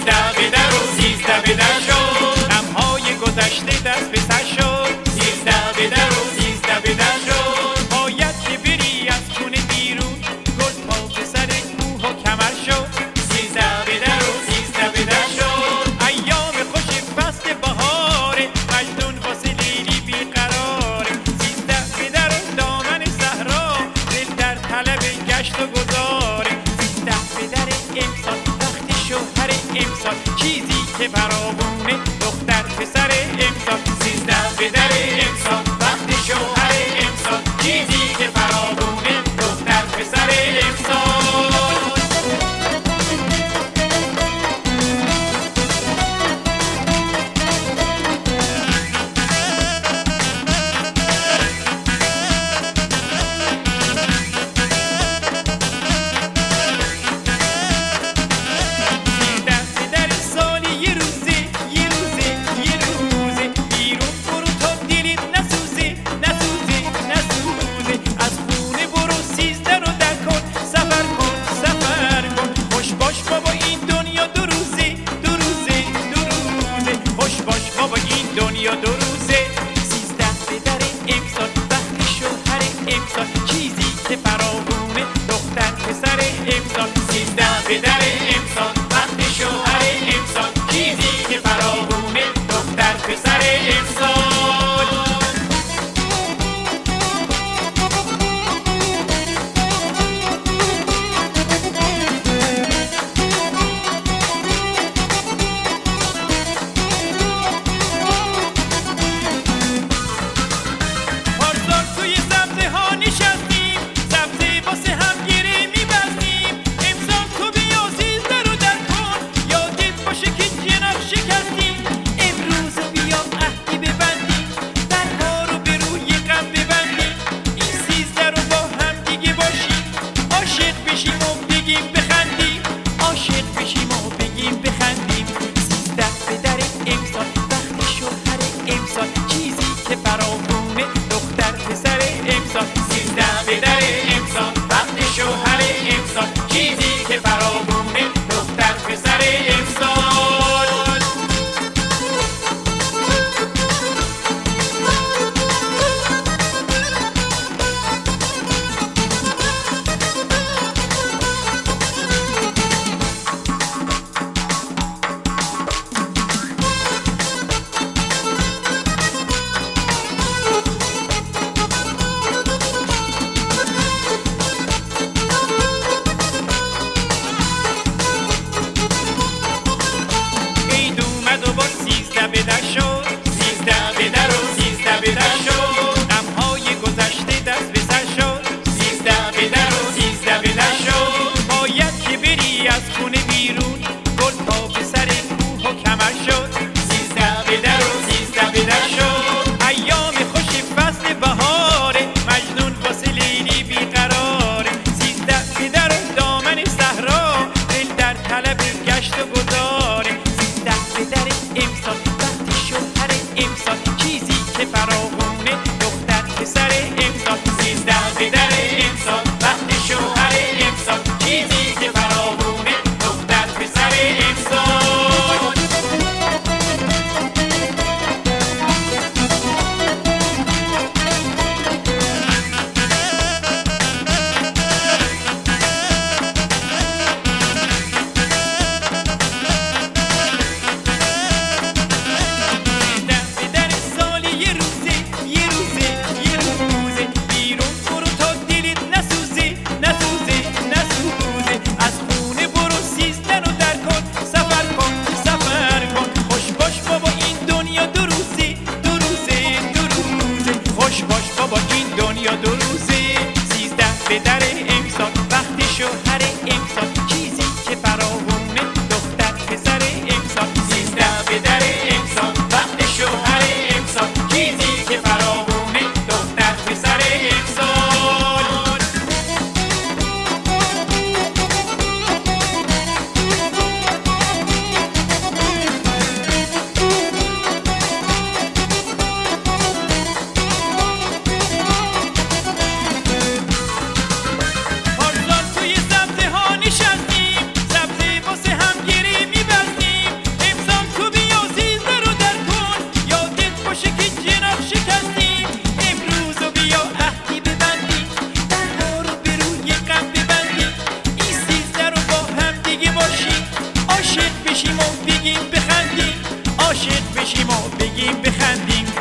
سیزده به در و سیزده به در شد، غمهای گذشته دست به سر شد. سیزده به در و سیزده به در شد، باید که بری از خونه بیرون، گل پا به سر کوه و کمر شد. سیزده به در و سیزده به در شد، ایام خوش فصل بهاره، مجنون واسه لیلی بیقراره. سیزده به در و دامن صحرا، دل در طلب گشت و گذاره. سیزده به در امسال وقت شوهر امسال، چیزی که فراوونه دختر پسر امسال. سیزده به در امسال وقت شوهر امسال، چیزی که فراوونه دختر پسر امسال. دنیا دو روزه. سیزده به در امسال وقت شوهر امسال، چیزی که فراوونه دختر پسر امسال. سیزده به در امسال وقت شوهر امسال، چیزی که فراوونه دختر پسر امسال. عاشق بشیم و بگیم بخندیم، عاشق بشیم و بگیم بخندیم.